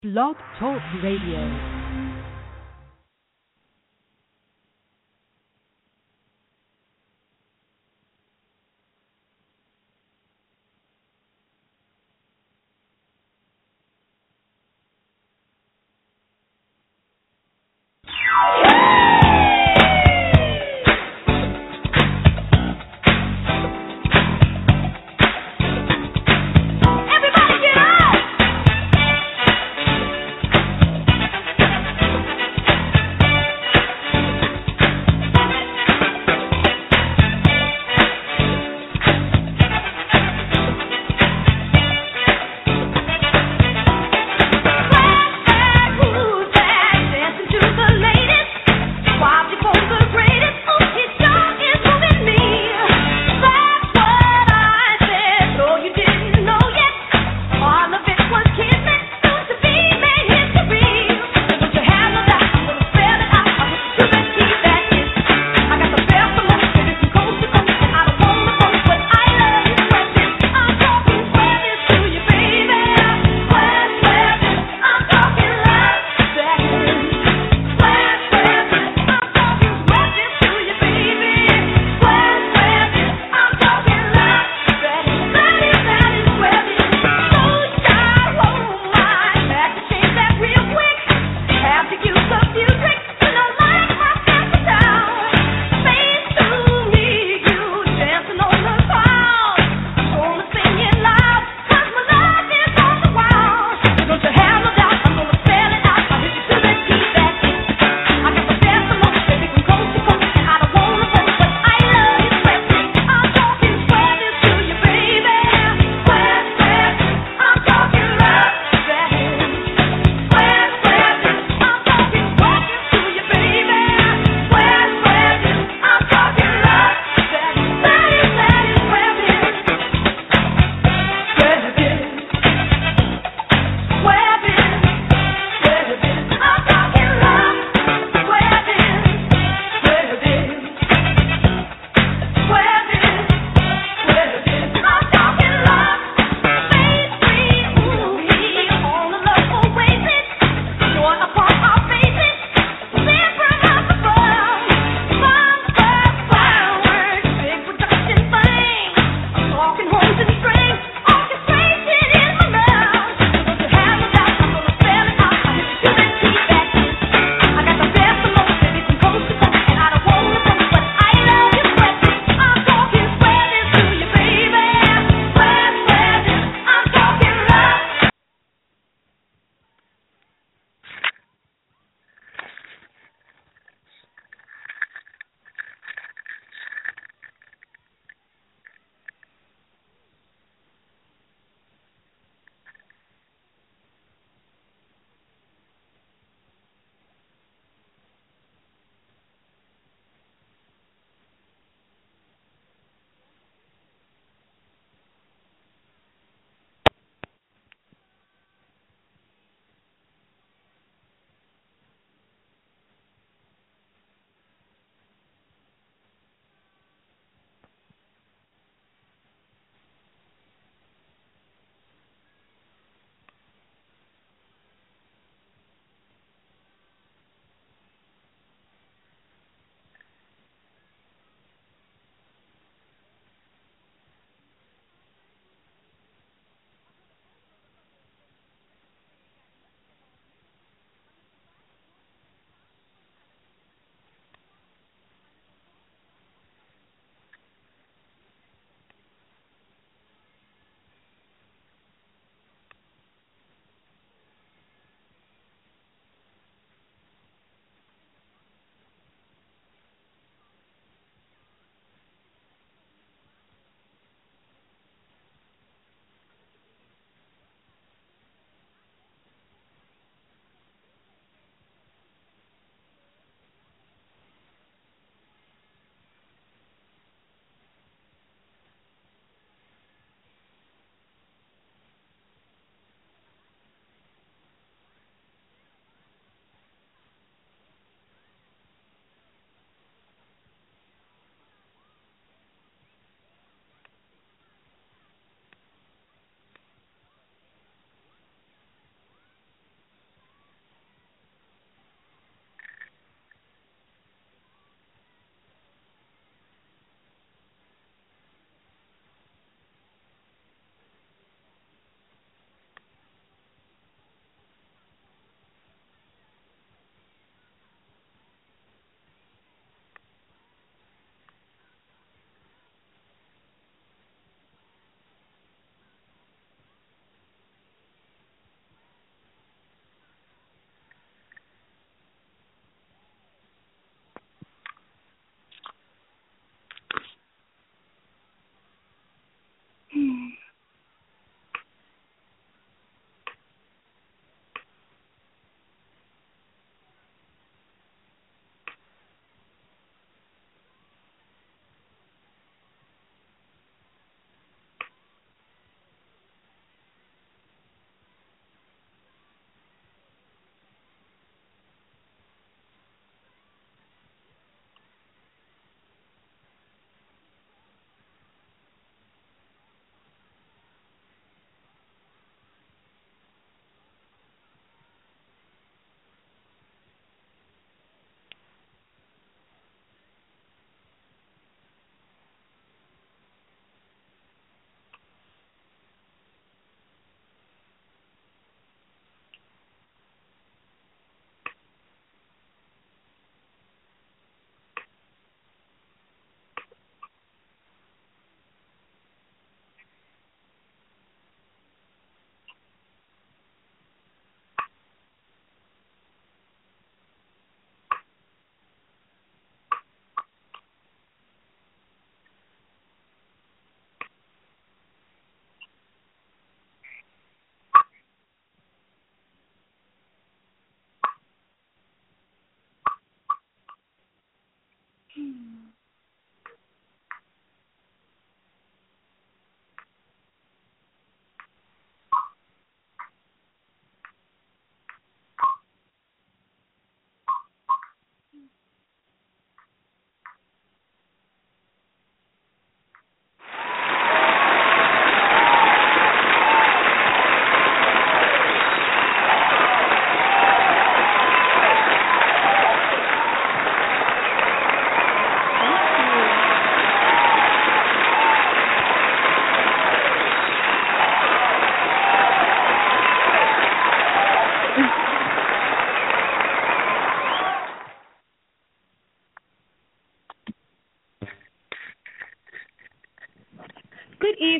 Blog Talk Radio.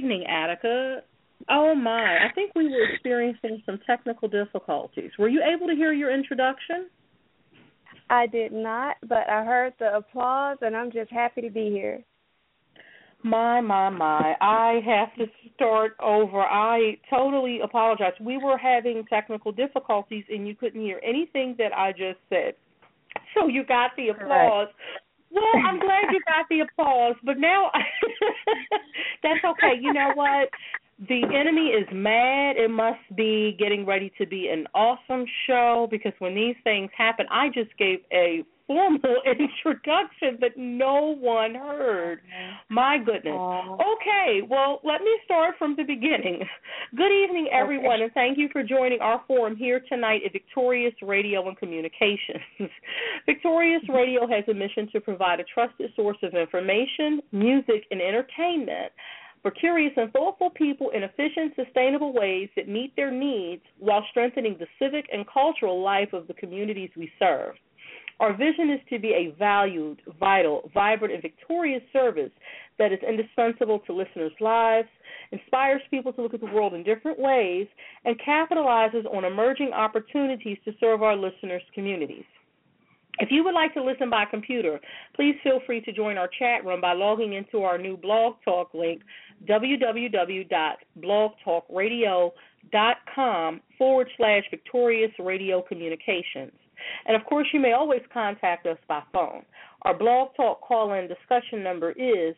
evening, Attica. Oh, my. I think we were experiencing some technical difficulties. Were you able to hear your introduction? I did not, but I heard the applause, and I'm just happy to be here. My. I have to start over. I totally apologize. We were having technical difficulties, and you couldn't hear anything that I just said. So you got the applause. Well, I'm glad you got the applause, but now that's okay. You know what? The enemy is mad. It must be getting ready to be an awesome show, because when these things happen, I just gave a formal introduction that no one heard. My goodness. Okay, well, let me start from the beginning. Good evening, everyone, and thank you for joining our forum here tonight at Victorious Radio and Communications. Victorious Radio has a mission to provide a trusted source of information, music, and entertainment for curious and thoughtful people in efficient, sustainable ways that meet their needs while strengthening the civic and cultural life of the communities we serve. Our vision is to be a valued, vital, vibrant, and victorious service that is indispensable to listeners' lives, inspires people to look at the world in different ways, and capitalizes on emerging opportunities to serve our listeners' communities. If you would like to listen by computer, please feel free to join our chat room by logging into our new Blog Talk link, www.blogtalkradio.com/Victorious Radio Communications. And, of course, you may always contact us by phone. Our Blog Talk call-in discussion number is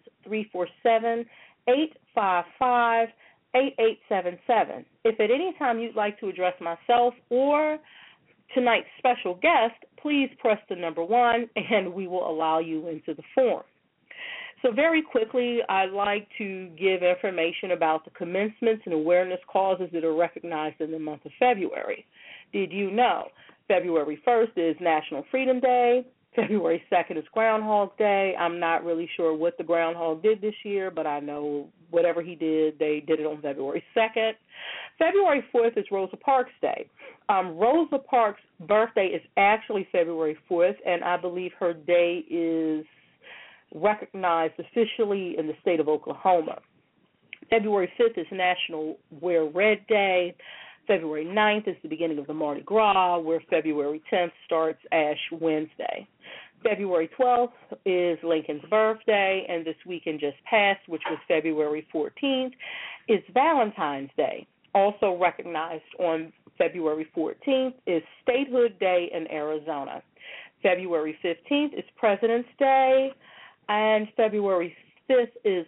347-855-8877. If at any time you'd like to address myself or tonight's special guest, please press the number 1, and we will allow you into the forum. So very quickly, I'd like to give information about the commencements and awareness causes that are recognized in the month of February. Did you know February 1st is National Freedom Day? February 2nd is Groundhog Day. I'm not really sure what the groundhog did this year, but I know whatever he did, they did it on February 2nd. February 4th is Rosa Parks Day. Rosa Parks' birthday is actually February 4th, and I believe her day is recognized officially in the state of Oklahoma. February 5th is National Wear Red Day. February 9th is the beginning of the Mardi Gras, where February 10th starts Ash Wednesday. February 12th is Lincoln's birthday, and this weekend just passed, which was February 14th, is Valentine's Day. Also recognized on February 14th is Statehood Day in Arizona. February 15th is President's Day, and February 15th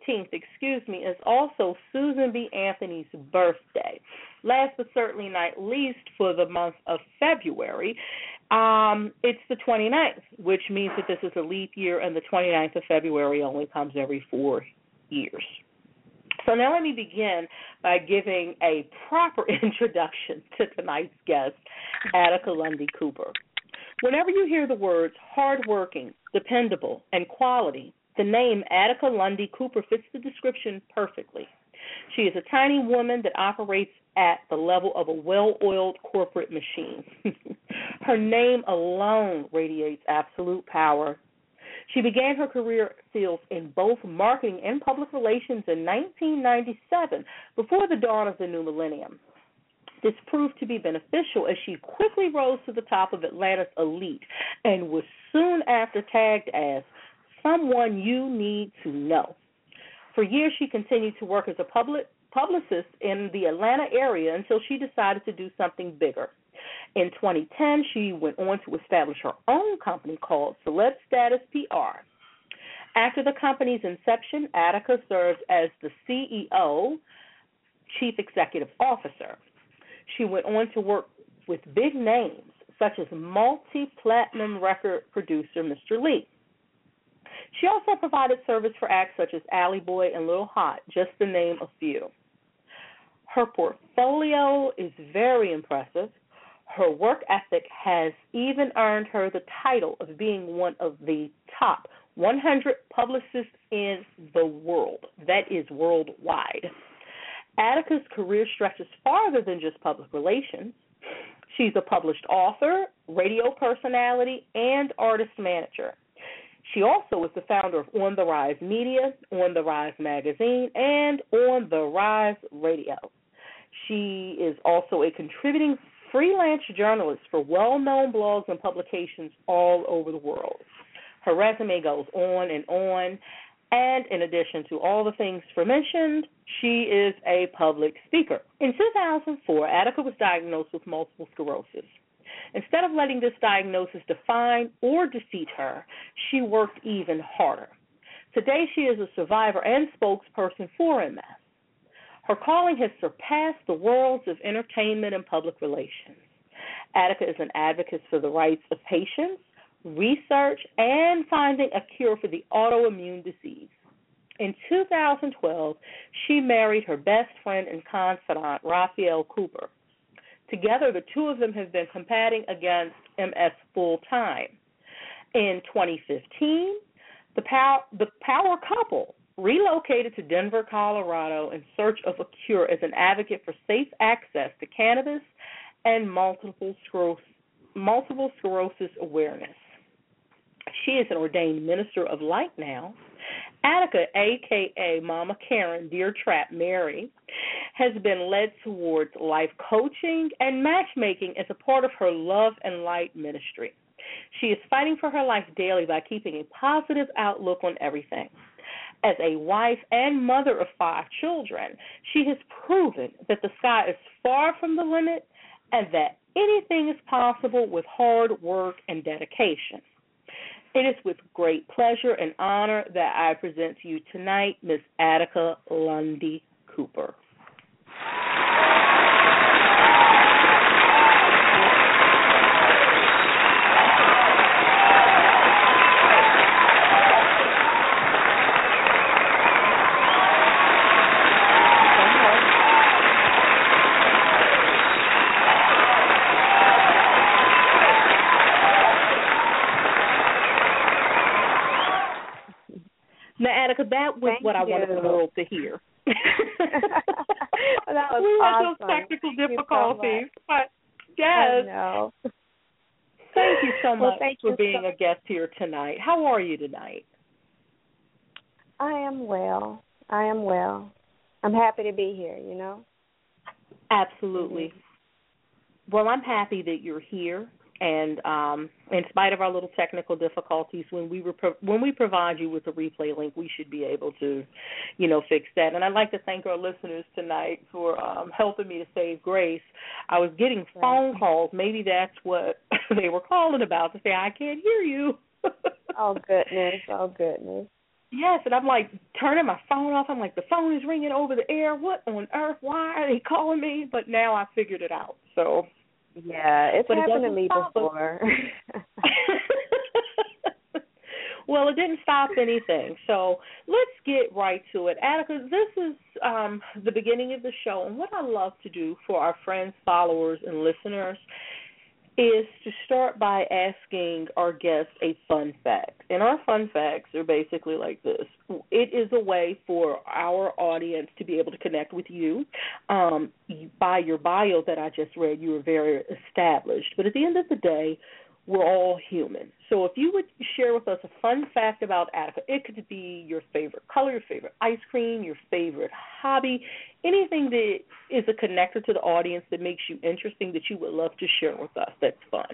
is also Susan B. Anthony's birthday. Last but certainly not least, for the month of February, it's the 29th, which means that this is a leap year, and the 29th of February only comes every 4 years. So now let me begin by giving a proper introduction to tonight's guest, Attica Lundy Cooper. Whenever you hear the words hardworking, dependable, and quality, the name Attica Lundy Cooper fits the description perfectly. She is a tiny woman that operates at the level of a well-oiled corporate machine. Her name alone radiates absolute power. She began her career fields in both marketing and public relations in 1997, before the dawn of the new millennium. This proved to be beneficial as she quickly rose to the top of Atlanta's elite and was soon after tagged as someone you need to know. For years, she continued to work as a publicist in the Atlanta area until she decided to do something bigger. In 2010, she went on to establish her own company called Celeb Status PR. After the company's inception, Attica served as the CEO, Chief Executive Officer. She went on to work with big names, such as multi-platinum record producer Mr. Lee. She also provided service for acts such as Ally Boy and Lil Hot, just to name a few. Her portfolio is very impressive. Her work ethic has even earned her the title of being one of the top 100 publicists in the world. That is worldwide. Attica's career stretches farther than just public relations. She's a published author, radio personality, and artist manager. She also is the founder of On the Rise Media, On the Rise Magazine, and On the Rise Radio. She is also a contributing freelance journalist for well-known blogs and publications all over the world. Her resume goes on, and in addition to all the things aforementioned, she is a public speaker. In 2004, Attica was diagnosed with multiple sclerosis. Instead of letting this diagnosis define or defeat her, she worked even harder. Today, she is a survivor and spokesperson for MS. Her calling has surpassed the worlds of entertainment and public relations. Attica is an advocate for the rights of patients, research, and finding a cure for the autoimmune disease. In 2012, she married her best friend and confidant, Raphael Cooper. Together, the two of them have been combating against MS full-time. In 2015, the power couple relocated to Denver, Colorado in search of a cure as an advocate for safe access to cannabis and multiple sclerosis awareness. She is an ordained minister of light now. Attica, a.k.a. Mama Karen, Dear Trap Mary, has been led towards life coaching and matchmaking as a part of her Love and Light ministry. She is fighting for her life daily by keeping a positive outlook on everything. As a wife and mother of 5 children, she has proven that the sky is far from the limit and that anything is possible with hard work and dedication. It is with great pleasure and honor that I present to you tonight Miss Attica Lundy Cooper. Now, Attica, that was Thank what I you. wanted the world to hear. That was we had awesome. those technical Thank difficulties, so but yes. I know. Thank you so much thank for you being a guest here tonight. How are you tonight? I am well. I'm happy to be here, Absolutely. Mm-hmm. Well, I'm happy that you're here. And in spite of our little technical difficulties, when we provide you with a replay link, we should be able to, fix that. And I'd like to thank our listeners tonight for helping me to save grace. I was getting phone calls. Maybe that's what they were calling about, to say, I can't hear you. Oh, goodness. Yes, and I'm like turning my phone off. I'm like, the phone is ringing over the air. What on earth? Why are they calling me? But now I figured it out. So. Yeah, it's happened to me before. Well, it didn't stop anything. So let's get right to it. Attica, this is the beginning of the show, and what I love to do for our friends, followers, and listeners is to start by asking our guests a fun fact. And our fun facts are basically like this. It is a way for our audience to be able to connect with you. By your bio that I just read, you were very established. But at the end of the day, we're all human. So if you would share with us a fun fact about Attica, it could be your favorite color, your favorite ice cream, your favorite hobby, anything that is a connector to the audience that makes you interesting that you would love to share with us. That's fun.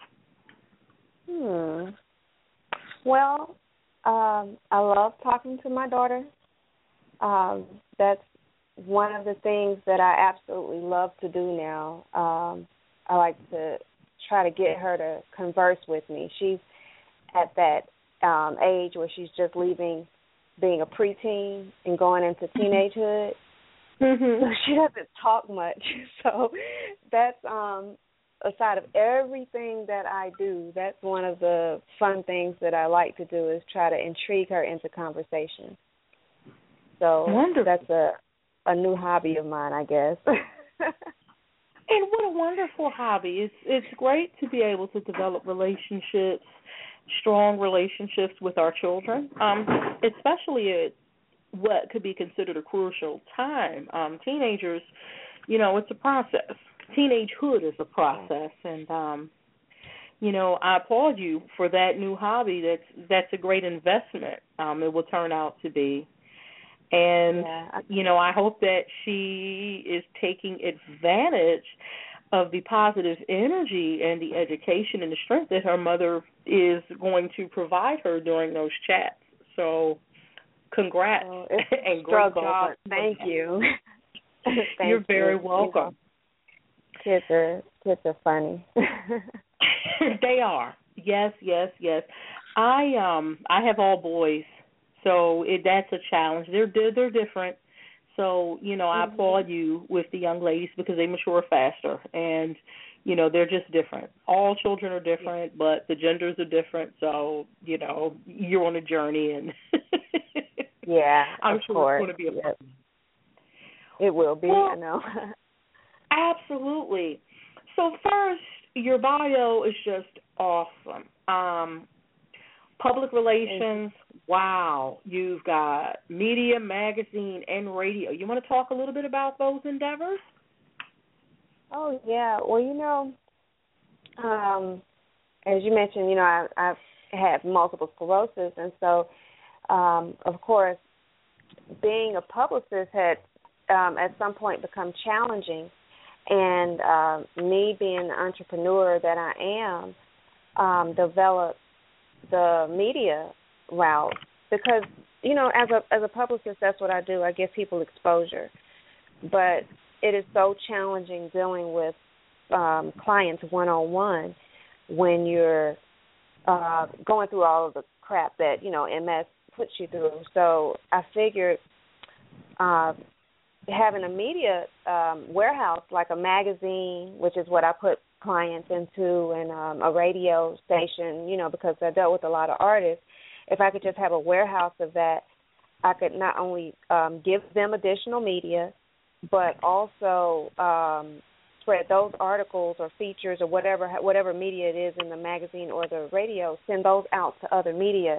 Well, I love talking to my daughter. That's one of the things that I absolutely love to do now. I like to try to get her to converse with me. She's at that age where she's just leaving being a preteen and going into teenagehood. Mm-hmm. So she doesn't talk much. So that's aside of everything that I do, that's one of the fun things that I like to do is try to intrigue her into conversation. So wonderful. That's a new hobby of mine, I guess. And what a wonderful hobby. It's great to be able to develop relationships, strong relationships with our children, especially at what could be considered a crucial time. Teenagers, it's a process. Teenagehood is a process. And, I applaud you for that new hobby. That's a great investment. It will turn out to be. And, I hope that she is taking advantage of the positive energy and the education and the strength that her mother is going to provide her during those chats. So, congrats and great job. Thank you. You're very welcome. Kids are funny. They are. Yes. I have all boys, so that's a challenge. They're different. So, I applaud you with the young ladies because they mature faster and, they're just different. All children are different, but the genders are different. So, you're on a journey and I'm sure it's going to be a fun. It will be, I know. Absolutely. So first, your bio is just awesome. Public relations, wow. You've got media, magazine, and radio. You want to talk a little bit about those endeavors? Oh, yeah. Well, as you mentioned, I've had multiple sclerosis, and so, of course, being a publicist had at some point become challenging. And me being the entrepreneur that I am, developed the media route because, as a publicist, that's what I do. I give people exposure. But it is so challenging dealing with clients one-on-one when you're going through all of the crap that, MS puts you through. So I figured having a media warehouse, like a magazine, which is what I put clients into, and a radio station, because I dealt with a lot of artists, if I could just have a warehouse of that, I could not only give them additional media, but also spread those articles or features or whatever media it is in the magazine or the radio, send those out to other media,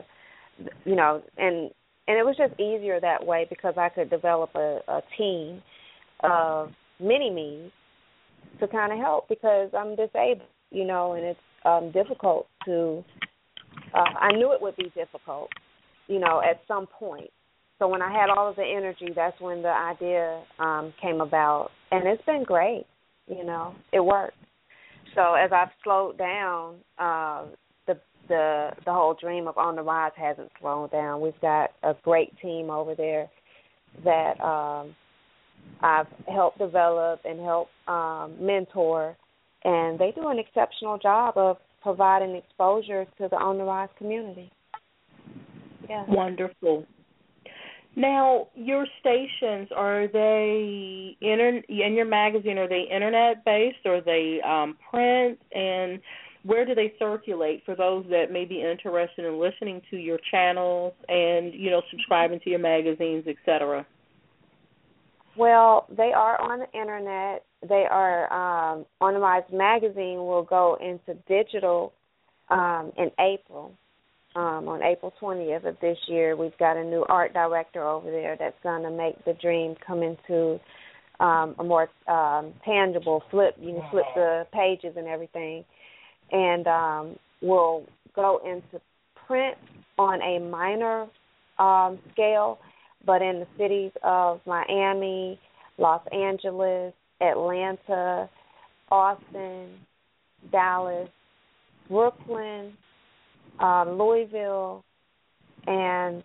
and it was just easier that way because I could develop a team of mini-me's to kind of help because I'm disabled, and it's difficult to I knew it would be difficult, at some point. So when I had all of the energy, that's when the idea came about. And it's been great, It worked. So as I've slowed down, the whole dream of On the Rise hasn't slowed down. We've got a great team over there that I've helped develop and help mentor, and they do an exceptional job of providing exposure to the On the Rise community. Yeah. Wonderful. Now, your stations, are they in your magazine? Are they internet-based? Or are they print? And where do they circulate for those that may be interested in listening to your channels and, subscribing to your magazines, et cetera? Well, they are on the internet. They are On the Rise magazine will go into digital in April. On April 20th of this year, we've got a new art director over there that's going to make the dream come into a more tangible flip. You can flip the pages and everything. And we'll go into print on a minor scale, but in the cities of Miami, Los Angeles, Atlanta, Austin, Dallas, Brooklyn, Louisville, and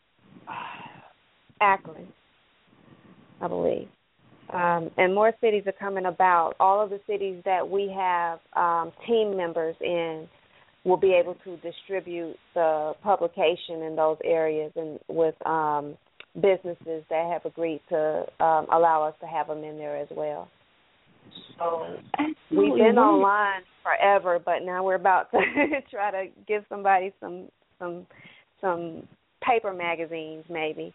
Akron, I believe. And more cities are coming about. All of the cities that we have team members in will be able to distribute the publication in those areas and with businesses that have agreed to allow us to have them in there as well. So we've been online forever, but now we're about to try to give somebody some paper magazines, maybe,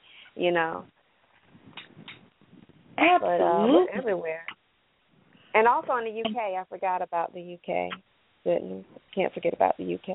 Absolutely. But we're everywhere. And also in the UK, I forgot about the UK. Can't forget about the UK.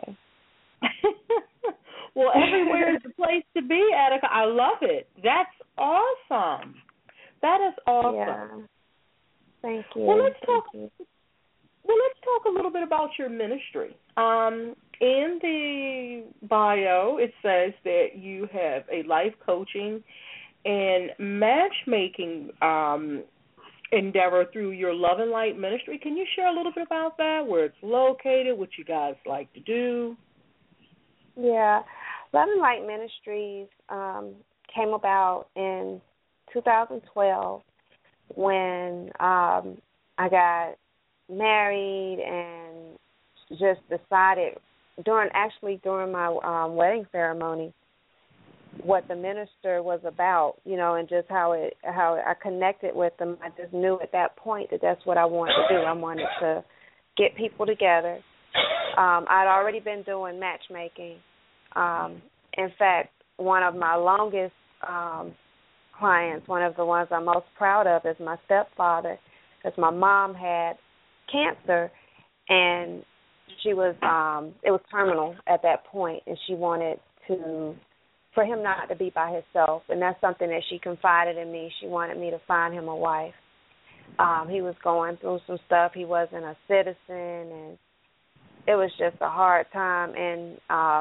Well, everywhere is the place to be, Attica. I love it. That's awesome. That is awesome. Yeah. Thank you. Well, let's talk a little bit about your ministry. In the bio, it says that you have a life coaching and matchmaking endeavor through your Love and Light ministry. Can you share a little bit about that, where it's located, what you guys like to do? Yeah. Love and Light Ministries came about in 2012 when I got married and just decided during my wedding ceremony what the minister was about, and just how I connected with them. I just knew at that point that that's what I wanted to do. I wanted to get people together. I'd already been doing matchmaking. In fact, one of my longest clients, one of the ones I'm most proud of, is my stepfather, because my mom had cancer, and she was it was terminal at that point, and she wanted for him not to be by himself, and that's something that she confided in me. She wanted me to find him a wife. He was going through some stuff. He wasn't a citizen, and it was just a hard time. And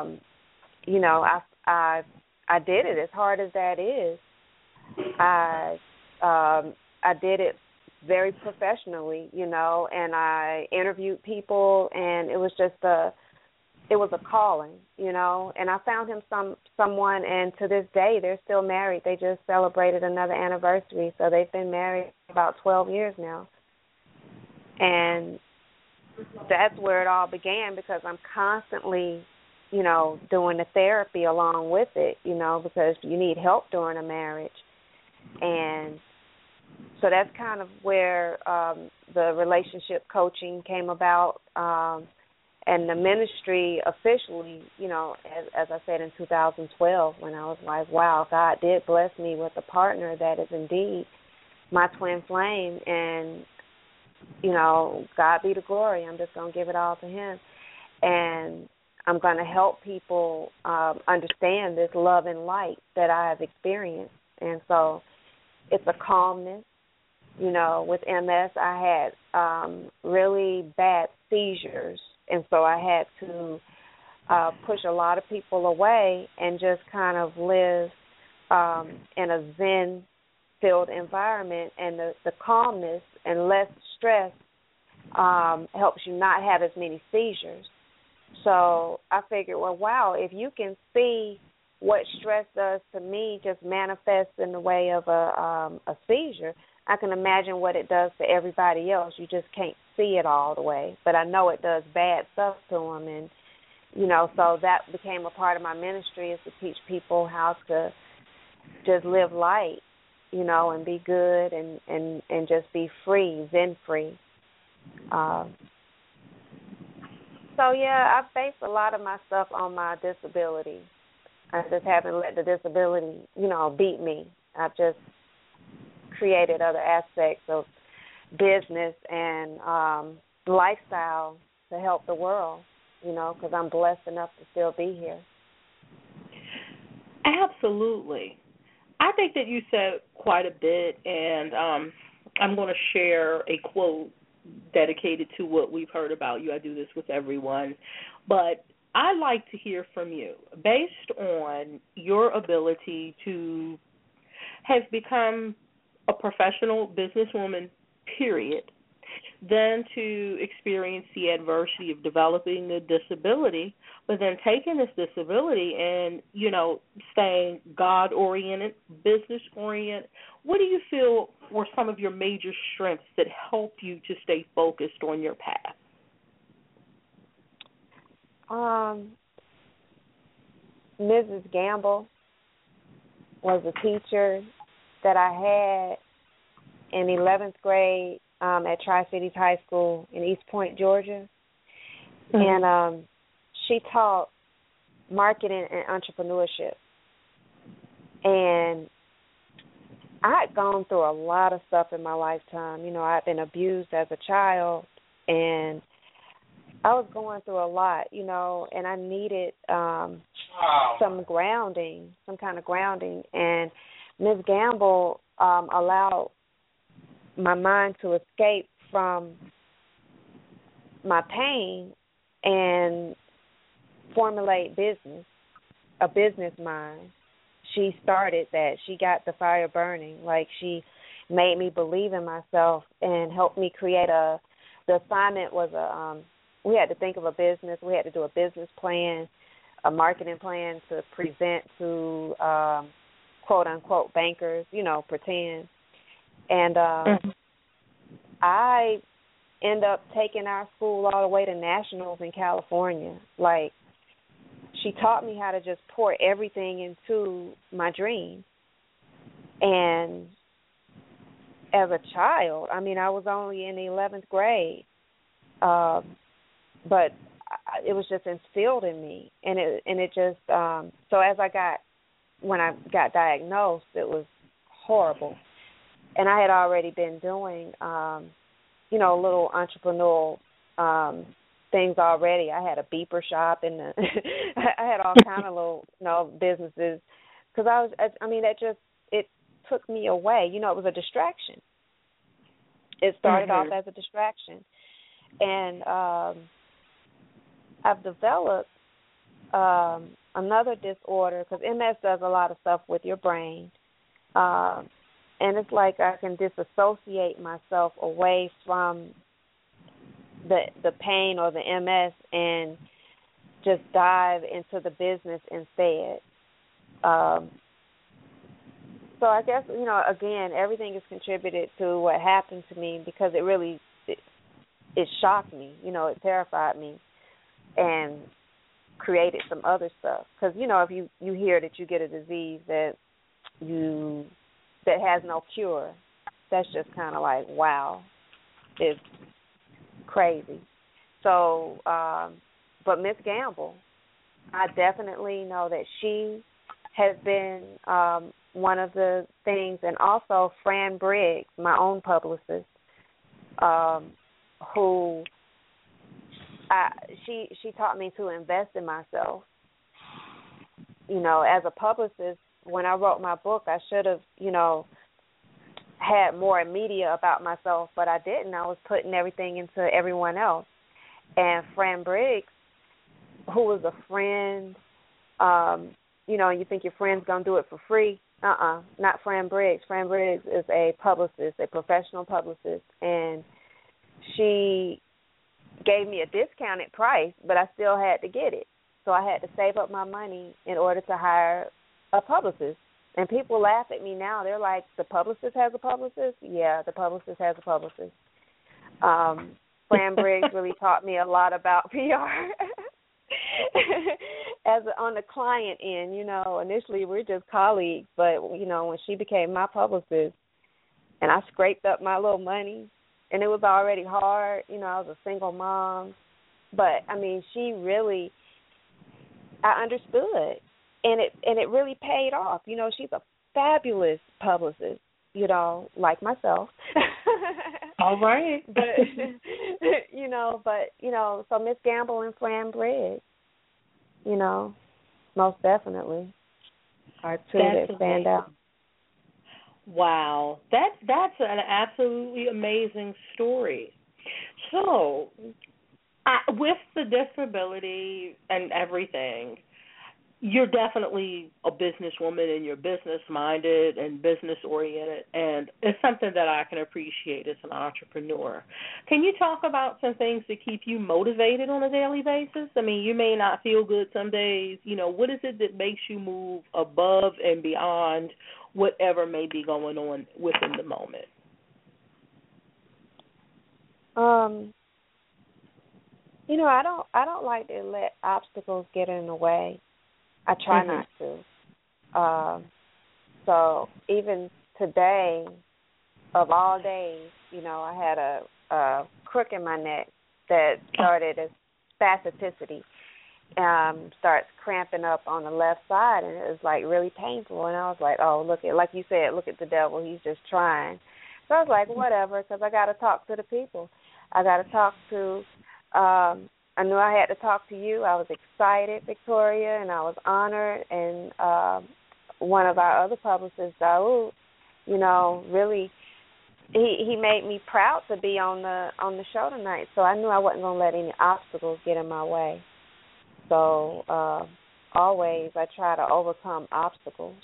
I did it, as hard as that is. I did it very professionally, and I interviewed people, and it was a calling, and I found him someone, and to this day they're still married. They just celebrated another anniversary, so they've been married about 12 years now. And that's where it all began, because I'm constantly, doing the therapy along with it, because you need help during a marriage. And so that's kind of where the relationship coaching came about. And the ministry officially, as I said, in 2012, when I was like, wow, God did bless me with a partner that is indeed my twin flame. And, God be the glory. I'm just going to give it all to him. And I'm going to help people understand this love and light that I have experienced. And so it's a calmness. With MS, I had really bad seizures. And so I had to push a lot of people away and just kind of live in a Zen-filled environment. And the calmness and less stress helps you not have as many seizures. So I figured, well, wow, if you can see what stress does to me just manifests in the way of a seizure, I can imagine what it does to everybody else. You just can't see it all the way. But I know it does bad stuff to them. And, so that became a part of my ministry, is to teach people how to just live light, and be good and just be free, Zen-free. So, yeah, I base a lot of my stuff on my disability. I just haven't let the disability, beat me. I've just created other aspects of business and lifestyle to help the world, because I'm blessed enough to still be here. Absolutely. I think that you said quite a bit, and I'm going to share a quote dedicated to what we've heard about you. I do this with everyone, but I'd like to hear from you, based on your ability to have become a professional businesswoman, period, then to experience the adversity of developing a disability, but then taking this disability and, staying God-oriented, business-oriented. What do you feel were some of your major strengths that helped you to stay focused on your path? Mrs. Gamble was a teacher that I had in 11th grade at Tri-Cities High School in East Point, Georgia. Mm-hmm. And she taught marketing and entrepreneurship. And I had gone through a lot of stuff in my lifetime. I'd been abused as a child, and I was going through a lot, and I needed some grounding, some kind of grounding. And Ms. Gamble allowed my mind to escape from my pain and formulate a business mind. She started that. She got the fire burning. Like, she made me believe in myself and helped me create the assignment was we had to think of a business. We had to do a business plan, a marketing plan to present to quote-unquote bankers, pretend. And I end up taking our school all the way to nationals in California. Like, she taught me how to just pour everything into my dream. And as a child, I was only in the 11th grade, but it was just instilled in me. And it just, so when I got diagnosed, it was horrible. And I had already been doing, little entrepreneurial things already. I had a beeper shop, and I had all kind of little, businesses. Because it took me away. It was a distraction. It started off as a distraction. And I've developed another disorder, because MS does a lot of stuff with your brain. And it's like I can disassociate myself away from the pain or the MS and just dive into the business instead. So I guess, again, everything is contributed to what happened to me, because it shocked me, it terrified me and created some other stuff. Because, if you hear that you get a disease that has no cure, that's just kind of like, wow, it's crazy. So, but Miss Gamble, I definitely know that she has been one of the things, and also Fran Briggs, my own publicist, who she taught me to invest in myself. As a publicist, when I wrote my book, I should have, had more media about myself, but I didn't. I was putting everything into everyone else. And Fran Briggs, who was a friend, you think your friend's going to do it for free. Not Fran Briggs. Fran Briggs is a publicist, a professional publicist, and she gave me a discounted price, but I still had to get it. So I had to save up my money in order to hire a publicist. And people laugh at me now. They're like, the publicist has a publicist? Yeah, the publicist has a publicist. Fran Briggs really taught me a lot about PR. On the client end, initially we're just colleagues, but, when she became my publicist and I scraped up my little money, and it was already hard, I was a single mom, but, she really, I understood, and it really paid off. She's a fabulous publicist, like myself. All right. So Miss Gamble and Fran Briggs, most definitely are two that stand out. Wow, that's an absolutely amazing story. So, with the disability and everything, you're definitely a businesswoman, and you're business-minded and business-oriented, and it's something that I can appreciate as an entrepreneur. Can you talk about some things that keep you motivated on a daily basis? You may not feel good some days. What is it that makes you move above and beyond whatever may be going on within the moment? I don't like to let obstacles get in the way. I try not to. So even today, of all days, I had a crook in my neck that started as spasticity. Starts cramping up on the left side, and it was like really painful. And I was like, oh, like you said, look at the devil. He's just trying. So I was like, whatever, because I got to talk to the people. I got to talk to. I knew I had to talk to you. I was excited, Victoria, and I was honored. And one of our other publicists, Daoud, really, he made me proud to be on the show tonight. So I knew I wasn't gonna let any obstacles get in my way. So always I try to overcome obstacles.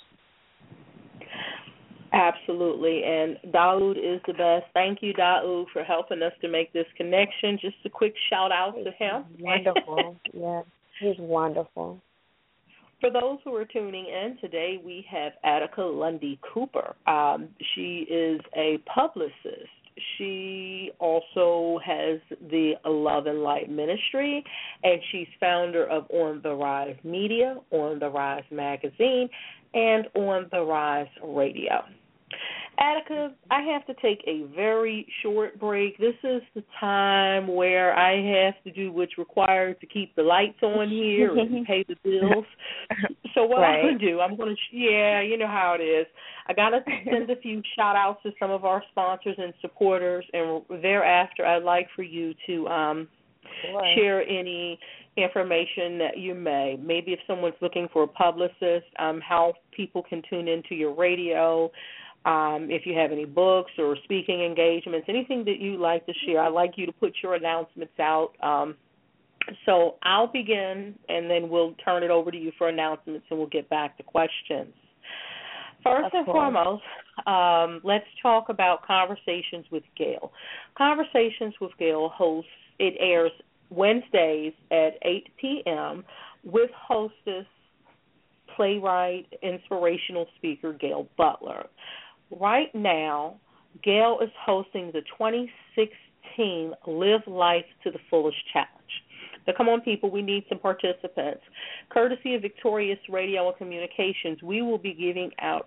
Absolutely, and Daoud is the best. Thank you, Daoud, for helping us to make this connection. Just a quick shout out to him. Wonderful, yes, he's wonderful. For those who are tuning in today, we have Attica Lundy Cooper. She is a publicist. She also has the Love and Light Ministry, and she's founder of On the Rise Media, On the Rise Magazine, and On the Rise Radio. Attica, I have to take a very short break. This is the time where I have to do what's required to keep the lights on here and pay the bills. So what I'm going to do, you know how it is. I got to send a few shout-outs to some of our sponsors and supporters, and thereafter I'd like for you to share any information that you may. Maybe if someone's looking for a publicist, how people can tune into your radio, if you have any books or speaking engagements, anything that you'd like to share. I'd like you to put your announcements out. So I'll begin, and then we'll turn it over to you for announcements, and we'll get back to questions. First and foremost, let's talk about Conversations with Gail. Conversations with Gail it airs Wednesdays at 8 p.m. with hostess, playwright, inspirational speaker Gail Butler. Right now, Gail is hosting the 2016 Live Life to the Fullest Challenge. So come on, people, we need some participants. Courtesy of Victorious Radio and Communications, we will be giving out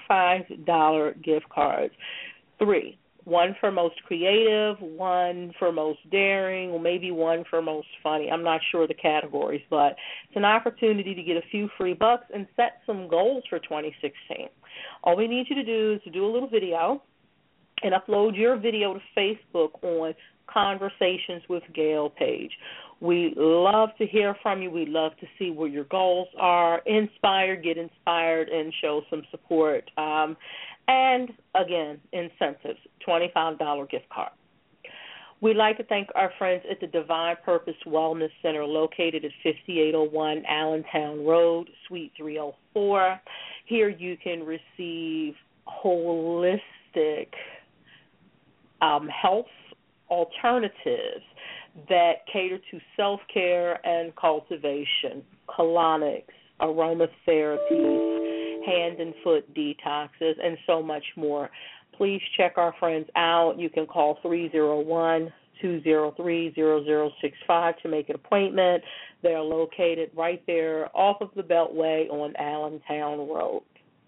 $25 gift cards. 3. One for most creative, one for most daring, or maybe one for most funny. I'm not sure the categories, but it's an opportunity to get a few free bucks and set some goals for 2016. All we need you to do is to do a little video and upload your video to Facebook on Conversations with Gail page. We love to hear from you. We love to see where your goals are. Get inspired, and show some support. And, again, incentives, $25 gift card. We'd like to thank our friends at the Divine Purpose Wellness Center located at 5801 Allentown Road, Suite 304. Here you can receive holistic health alternatives that cater to self-care and cultivation, colonics, aromatherapies, hand and foot detoxes, and so much more. Please check our friends out. You can call 301-203-0065 to make an appointment. They're located right there off of the Beltway on Allentown Road.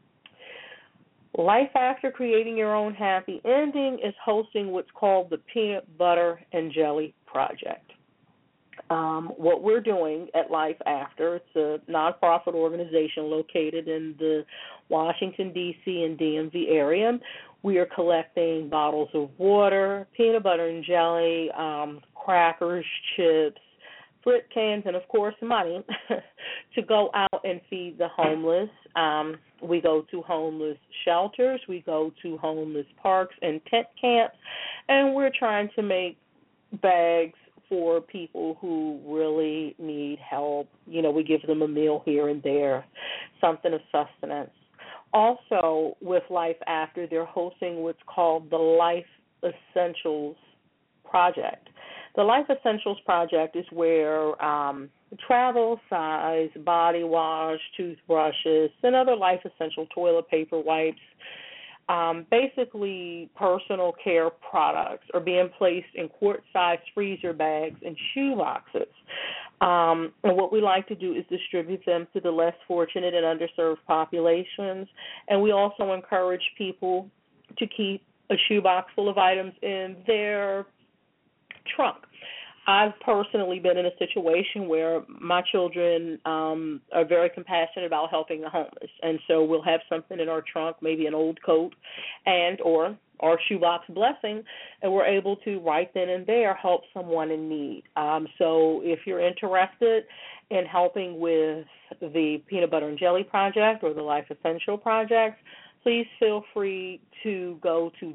Life After Creating Your Own Happy Ending is hosting what's called the Peanut Butter and Jelly Project. What we're doing at Life After, it's a nonprofit organization located in the Washington, D.C. and DMV area. We are collecting bottles of water, peanut butter and jelly, crackers, chips, flip cans, and, of course, money to go out and feed the homeless. We go to homeless shelters. We go to homeless parks and tent camps, and we're trying to make bags for people who really need help. You know, we give them a meal here and there, something of sustenance. Also, with Life After, they're hosting what's called the Life Essentials Project. The Life Essentials Project is where travel size body wash, toothbrushes, and other life essential toilet paper, wipes, basically personal care products are being placed in quart-sized freezer bags and shoe boxes. And what we like to do is distribute them to the less fortunate and underserved populations. And we also encourage people to keep a shoebox full of items in their trunk. I've personally been in a situation where my children are very compassionate about helping the homeless, and so we'll have something in our trunk, maybe an old coat and or our shoebox blessing, and we're able to right then and there help someone in need. So if you're interested in helping with the Peanut Butter and Jelly Project or the Life Essential Project, please feel free to go to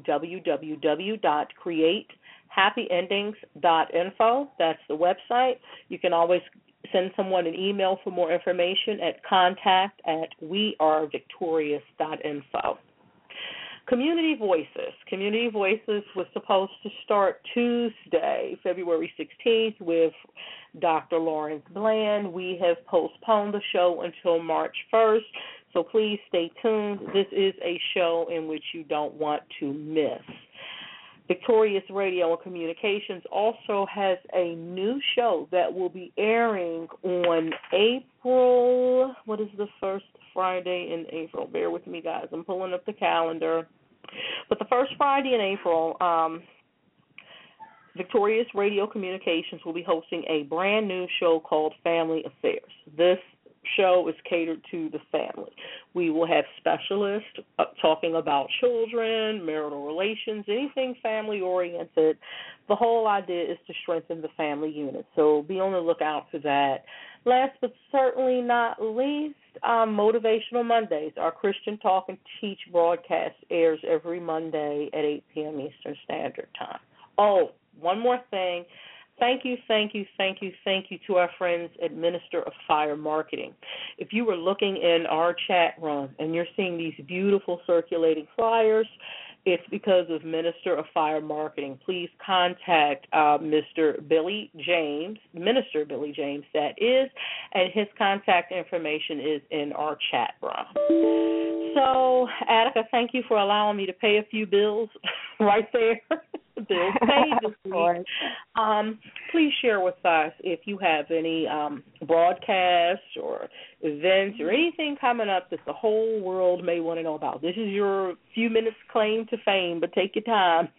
www.createhappyendings.info. That's the website. You can always send someone an email for more information at contact@wearevictorious.info. Community Voices. Community Voices was supposed to start Tuesday, February 16th, with Dr. Lawrence Bland. We have postponed the show until March 1st, so please stay tuned. This is a show in which you don't want to miss. Victorious Radio and Communications also has a new show that will be airing on April, what is the first Friday in April? Bear with me, guys. I'm pulling up the calendar. But the first Friday in April, Victorious Radio Communications will be hosting a brand new show called Family Affairs. This show is catered to the family. We will have specialists talking about children, marital relations, anything family-oriented. The whole idea is to strengthen the family unit, so be on the lookout for that. Last but certainly not least, Motivational Mondays. Our Christian Talk and Teach broadcast airs every Monday at 8 p.m. Eastern Standard Time. Oh, one more thing. Thank you to our friends at Minister of Fire Marketing. If you were looking in our chat room and you're seeing these beautiful circulating flyers, it's because of Minister of Fire Marketing. Please contact Minister Billy James, that is, and his contact information is in our chat room. So, Attica, thank you for allowing me to pay a few bills right there. Bills paid this week. Please share with us if you have any broadcasts or events or anything coming up that the whole world may want to know about. This is your few minutes claim to fame, but take your time.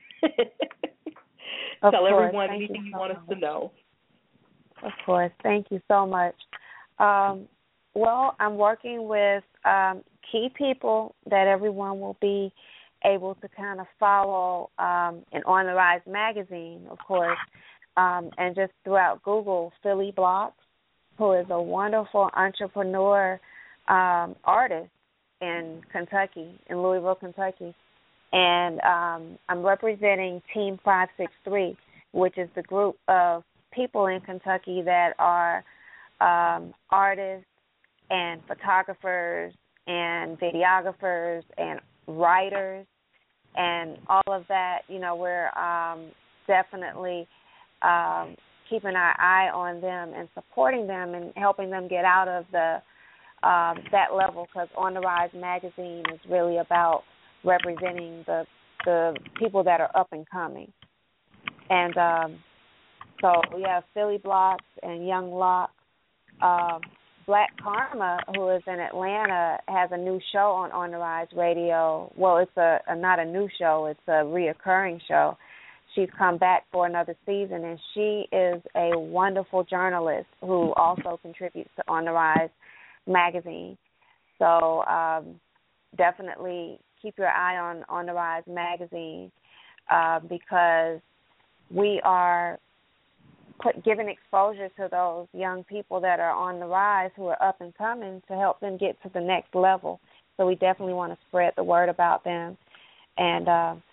Tell everyone anything you want us to know. Of course. Thank you so much. Well, I'm working with key people that everyone will be able to kind of follow in On the Rise magazine, of course, and just throughout Google, Philly Blocks, who is a wonderful entrepreneur artist in Kentucky, in Louisville, Kentucky. And I'm representing Team 563, which is the group of people in Kentucky that are artists and photographers and videographers and writers and all of that. You know, we're definitely keeping our eye on them and supporting them and helping them get out of the that level, because On the Rise magazine is really about representing the people that are up and coming. And so we have Philly Blocks and Young Locke. Black Karma, who is in Atlanta, has a new show on the Rise Radio. Well, it's not a new show, it's a reoccurring show. She's come back for another season, and she is a wonderful journalist who also contributes to On the Rise magazine. So definitely keep your eye on the Rise magazine because we are giving exposure to those young people that are on the rise who are up and coming to help them get to the next level. So we definitely want to spread the word about them. And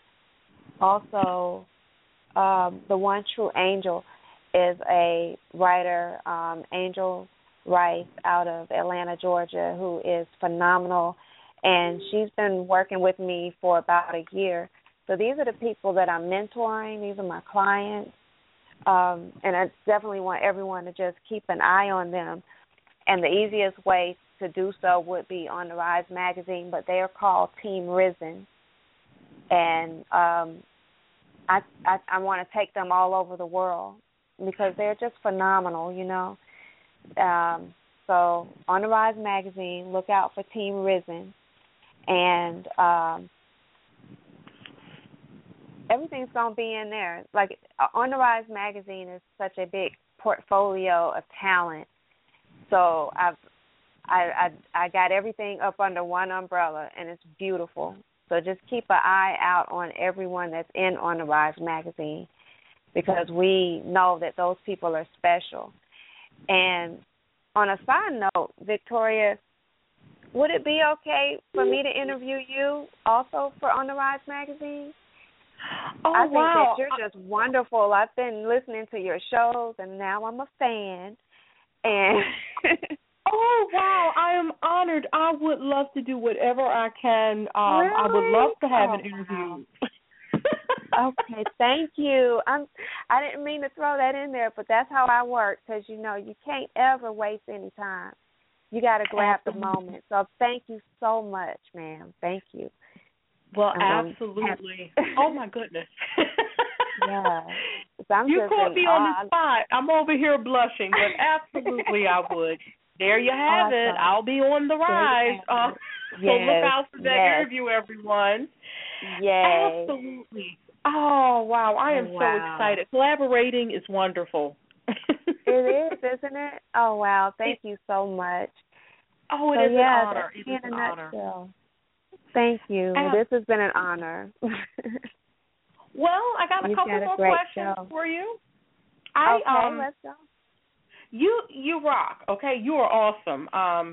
also the One True Angel is a writer, Angel Rice, out of Atlanta, Georgia, who is phenomenal. And she's been working with me for about a year. So these are the people that I'm mentoring. These are my clients. And I definitely want everyone to just keep an eye on them. And the easiest way to do so would be On the Rise magazine, but they are called Team Risen. And I want to take them all over the world because they're just phenomenal, you know. So On the Rise magazine, look out for Team Risen. And everything's going to be in there. Like, On the Rise magazine is such a big portfolio of talent. So I got everything up under one umbrella, and it's beautiful. So just keep an eye out on everyone that's in On the Rise magazine because we know that those people are special. And on a side note, Victoria, would it be okay for me to interview you also for On the Rise magazine? Oh, I think wow. that you're just wonderful. I've been listening to your shows, and now I'm a fan. And Oh, wow. I am honored. I would love to do whatever I can. Really? I would love to have an Wow. interview. Okay, thank you. I didn't mean to throw that in there, but that's how I work, because, you can't ever waste any time. You got to grab the moment. So thank you so much, ma'am. Thank you. Well, absolutely. Oh, my goodness. Yeah. I'm you just caught me on the spot. I'm over here blushing, but absolutely I would. There you have it. I'll be on the rise. So look out for that interview, everyone. Yay. Absolutely. Oh, wow. I am so excited. Collaborating is wonderful. It is, isn't it? Oh, wow. Thank you so much. Oh, it is an honor. It is an honor. Thank you. This has been an honor. Well, I got a couple more questions for you. Okay, let's go. You rock, okay? You are awesome.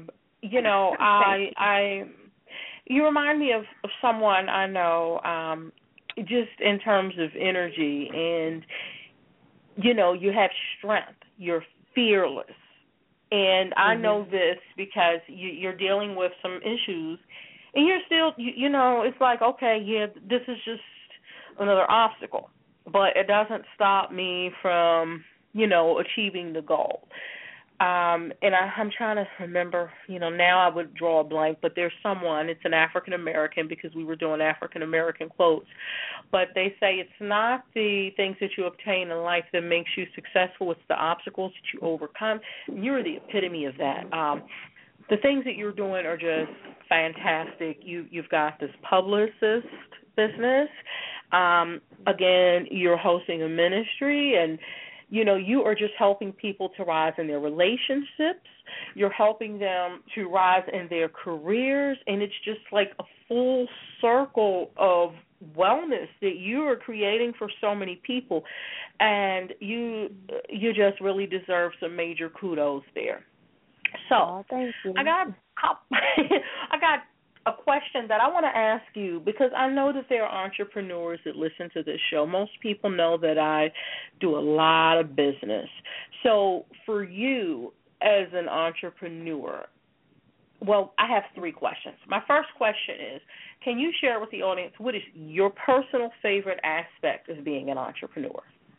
You remind me of someone I know, just in terms of energy, and you have strength. You're fearless, and I know this because you're dealing with some issues, and you're still, it's like, okay, yeah, this is just another obstacle, but it doesn't stop me from, achieving the goal. And I'm trying to remember, now I would draw a blank, but there's someone, it's an African American, because we were doing African American quotes, but they say it's not the things that you obtain in life that makes you successful, it's the obstacles that you overcome. You're the epitome of that. The things that you're doing are just fantastic. You've got this publicist business. Again, you're hosting a ministry, and you are just helping people to rise in their relationships. You're helping them to rise in their careers, and it's just like a full circle of wellness that you are creating for so many people, and you just really deserve some major kudos there. So, thank you. I got a question that I want to ask you, because I know that there are entrepreneurs that listen to this show. Most people know that I do a lot of business. So for you as an entrepreneur, well, I have 3 questions. My first question is, can you share with the audience what is your personal favorite aspect of being an entrepreneur?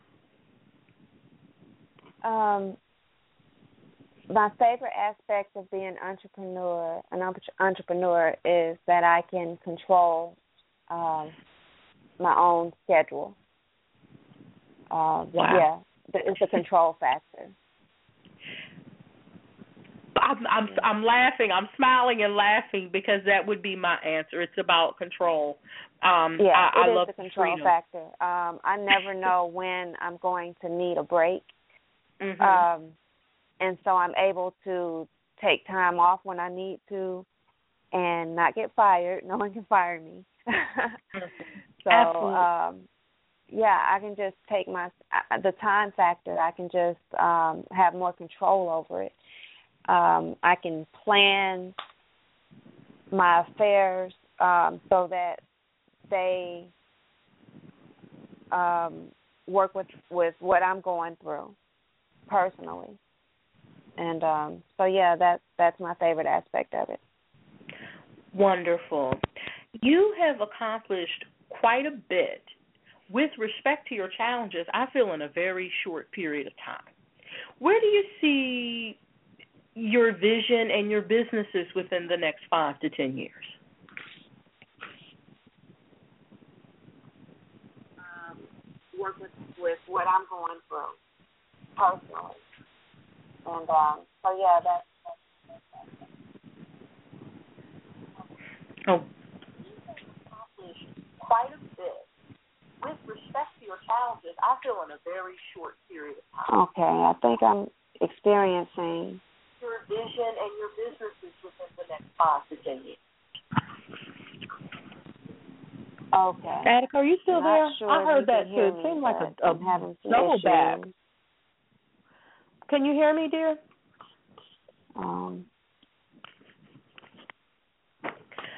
My favorite aspect of being an entrepreneur is that I can control my own schedule. Wow. Yeah, it's a control factor. I'm laughing. I'm smiling and laughing because that would be my answer. It's about control. I love the control factor. I never know when I'm going to need a break. Mm-hmm. And so I'm able to take time off when I need to and not get fired. No one can fire me. So, I can just take the time factor. I can just have more control over it. I can plan my affairs so that they work with what I'm going through personally. And that's my favorite aspect of it. Wonderful. You have accomplished quite a bit with respect to your challenges, I feel, in a very short period of time. Where do you see your vision and your businesses within the next 5 to 10 years? Work with what I'm going through personally. And that's Oh. Quite a bit with respect to your challenges, I feel, in a very short period of time. Okay, I think I'm experiencing your vision and your businesses within the next 5 to 10 years. Okay. Attica, are you still there? Sure I heard that too. It seemed like a double back. Can you hear me, dear?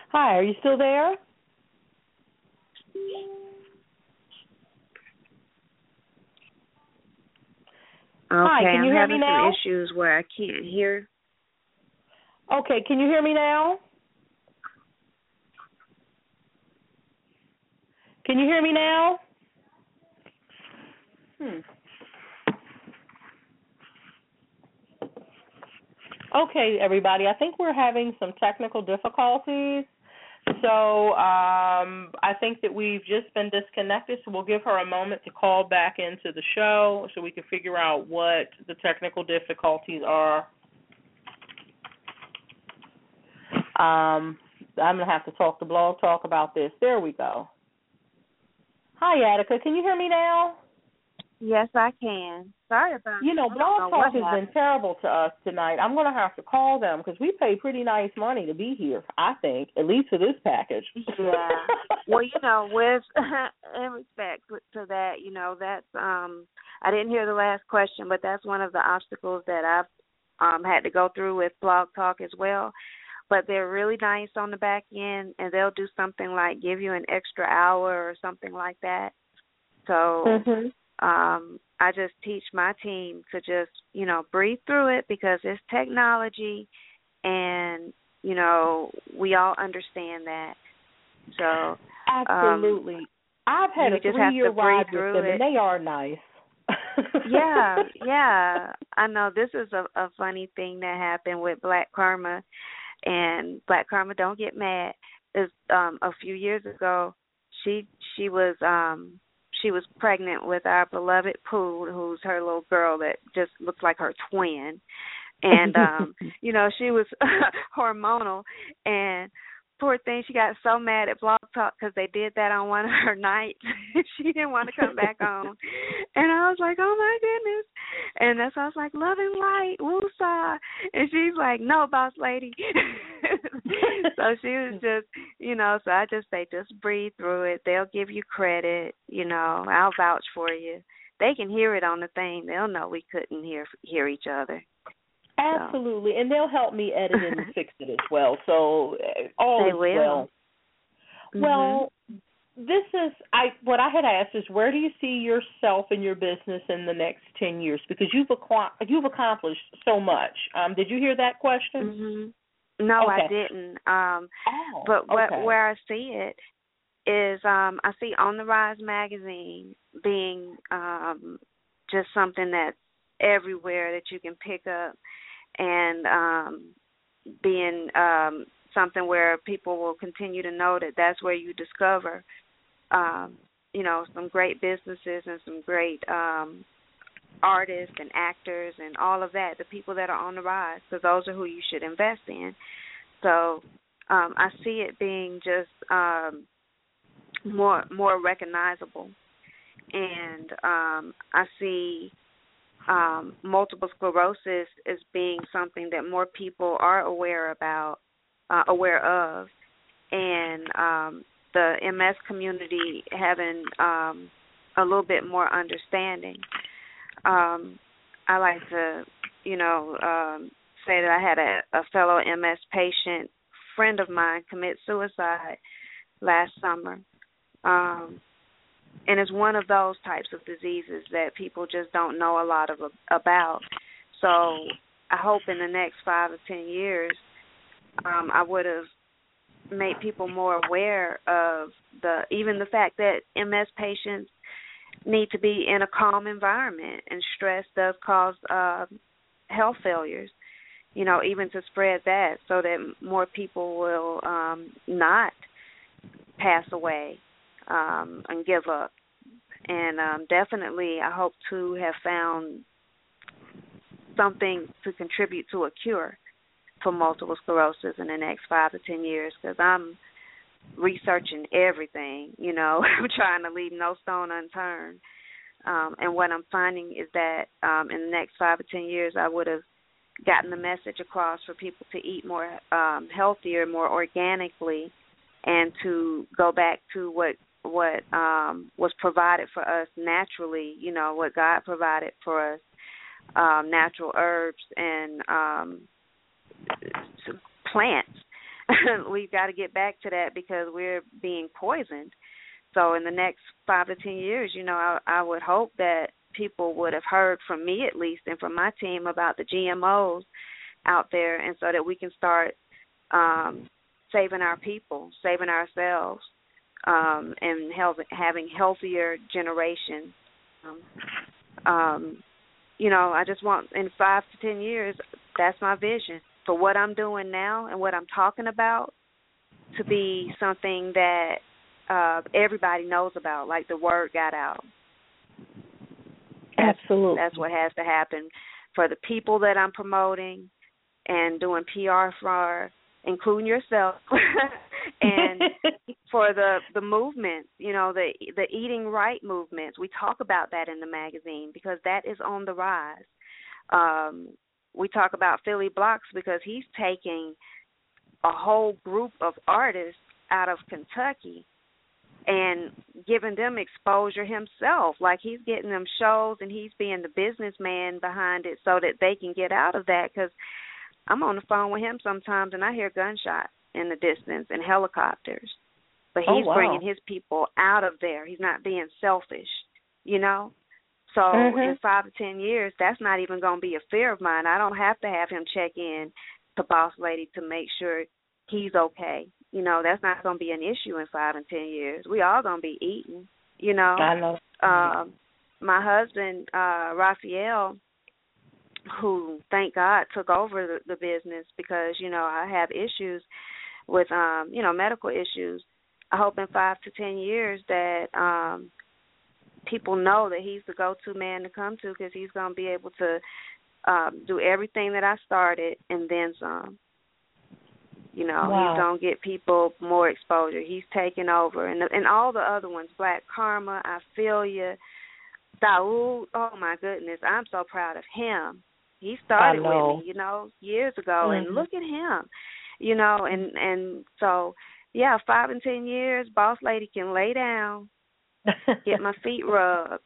Hi, are you still there? Hi, can you hear me now? I'm having some issues where I can't hear. Okay, can you hear me now? Can you hear me now? Okay, everybody, I think we're having some technical difficulties. So I think that we've just been disconnected, so we'll give her a moment to call back into the show so we can figure out what the technical difficulties are. I'm going to have to talk to Blog Talk about this. There we go. Hi, Attica. Can you hear me now? Yes, I can. Sorry about that. Blog Talk has been terrible to us tonight. I'm going to have to call them because we pay pretty nice money to be here, I think, at least for this package. Yeah. Well, with in respect to that, that's I didn't hear the last question, but that's one of the obstacles that I've had to go through with Blog Talk as well. But they're really nice on the back end, and they'll do something like give you an extra hour or something like that. So I just teach my team to just, breathe through it because it's technology, and, we all understand that. So absolutely. I've had a 3-year ride with them, and they are nice. Yeah. I know this is a funny thing that happened with Black Karma. And Black Karma, don't get mad. Is a few years ago, she was pregnant with our beloved Pooh, who's her little girl that just looks like her twin, and she was hormonal, and poor thing, she got so mad at Blog Talk because they did that on one of her nights. She didn't want to come back on, and I was like, oh my goodness. And that's why I was like, love and light, woosah. And she's like, no, boss lady. So she was just, so I just say, just breathe through it. They'll give you credit. I'll vouch for you. They can hear it on the thing. They'll know we couldn't hear each other. Absolutely. So. And they'll help me edit it and fix it as well. So all is well. Mm-hmm. Well, this is what I had asked is, where do you see yourself and your business in the next 10 years? Because you've accomplished so much. Did you hear that question? Mm-hmm. No, okay. I didn't. But where I see it is I see On the Rise magazine being just something that's everywhere that you can pick up, and being something where people will continue to know that that's where you discover some great businesses and some great artists and actors and all of that, the people that are on the rise, because those are who you should invest in. So I see it being just more recognizable. And I see multiple sclerosis as being something that more people are aware of, and the MS community having a little bit more understanding. I like to, say that I had a fellow MS patient, friend of mine, commit suicide last summer. And it's one of those types of diseases that people just don't know a lot about. So I hope in the next 5 or 10 years, I would have made people more aware of even the fact that MS patients need to be in a calm environment, and stress does cause health failures, even to spread that so that more people will not pass away and give up. And definitely I hope to have found something to contribute to a cure for multiple sclerosis in the next 5 to 10 years, because I'm researching everything, I'm trying to leave no stone unturned. And what I'm finding is that in the next 5 or 10 years, I would have gotten the message across for people to eat more healthier, more organically, and to go back to what was provided for us naturally, what God provided for us, natural herbs and plants, we've got to get back to that because we're being poisoned. So in the next 5 to 10 years, I would hope that people would have heard from me at least and from my team about the GMOs out there, and so that we can start saving our people, saving ourselves, and having healthier generations. I just want in 5 to 10 years, that's my vision for what I'm doing now and what I'm talking about to be something that everybody knows about, like the word got out. Absolutely. That's what has to happen for the people that I'm promoting and doing PR for, including yourself, and for the movements, the eating right movements. We talk about that in the magazine because that is on the rise. We talk about Philly Blocks because he's taking a whole group of artists out of Kentucky and giving them exposure himself. Like he's getting them shows and he's being the businessman behind it so that they can get out of that, because I'm on the phone with him sometimes and I hear gunshots in the distance and helicopters. But he's bringing his people out of there. He's not being selfish, So in 5 to 10 years, that's not even going to be a fear of mine. I don't have to have him check in to Boss Lady to make sure he's okay. That's not going to be an issue in 5 and 10 years. We all going to be eating, I know. My husband, Raphael, who, thank God, took over the business because, I have issues with, medical issues. I hope in 5 to 10 years that people know that he's the go-to man to come to, because he's going to be able to do everything that I started and then some. He's going to get people more exposure. He's taking over. And all the other ones, Black Karma, I Feel Ya, Daoud, oh, my goodness, I'm so proud of him. He started with me, years ago, and look at him, and so, 5 and 10 years, Boss Lady can lay down, get my feet rubbed.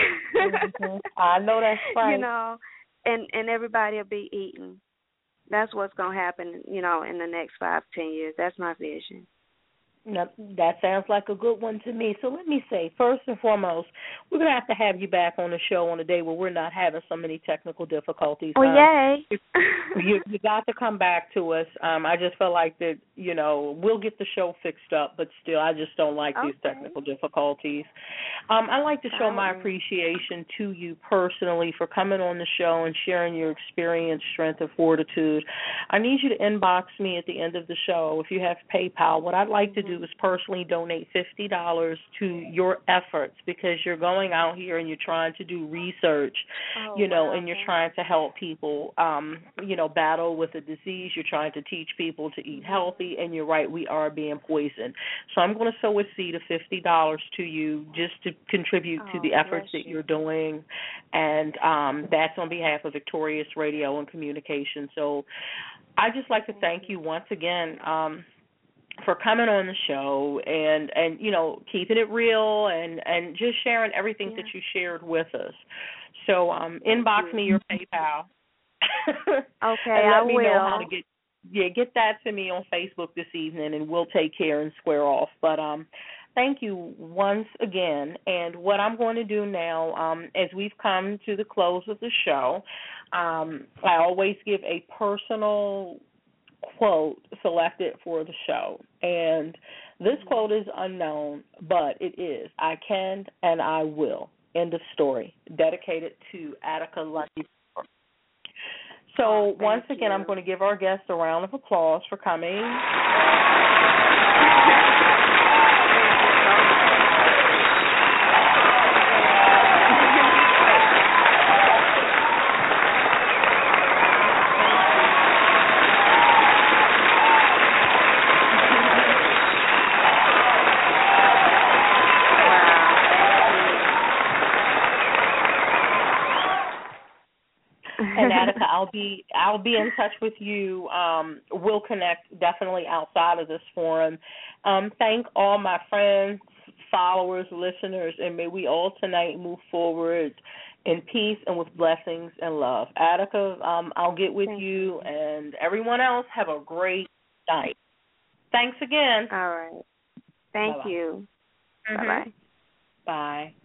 I know that's right. And everybody will be eating. That's what's going to happen, in the next 5 to 10 years. That's my vision. Now, that sounds like a good one to me. So let me say, first and foremost, we're going to have you back on the show on a day where we're not having so many technical difficulties. Oh, yay. You got to come back to us. I just feel like that, we'll get the show fixed up, but still, I just don't like these technical difficulties. I'd like to show my appreciation to you personally for coming on the show and sharing your experience, strength, and fortitude. I need you to inbox me at the end of the show if you have PayPal. What I'd like to do is personally donate $50 to your efforts, because you're going out here and you're trying to do research, and you're trying to help people, battle with a disease. You're trying to teach people to eat healthy, and you're right, we are being poisoned. So I'm going to sow a seed of $50 to you just to contribute to the efforts that you're doing, and that's on behalf of Victorious Radio and Communication. So I'd just like to thank you once again for coming on the show and keeping it real and just sharing everything that you shared with us. So inbox me your PayPal. Okay, and let I me will. know how to get that to me on Facebook this evening, and we'll take care and square off. But thank you once again. And what I'm going to do now, as we've come to the close of the show, I always give a personal quote selected for the show. And this quote is unknown, but it is, I can and I will. End of story. Dedicated to Attica Lundy. So once again, I'm going to give our guests a round of applause for coming. And Attica, I'll be in touch with you. We'll connect definitely outside of this forum. Thank all my friends, followers, listeners, and may we all tonight move forward in peace and with blessings and love. Attica, I'll get with you, and everyone else have a great night. Thanks again. All right. Thank Bye-bye. you. Mm-hmm. Bye-bye. Bye.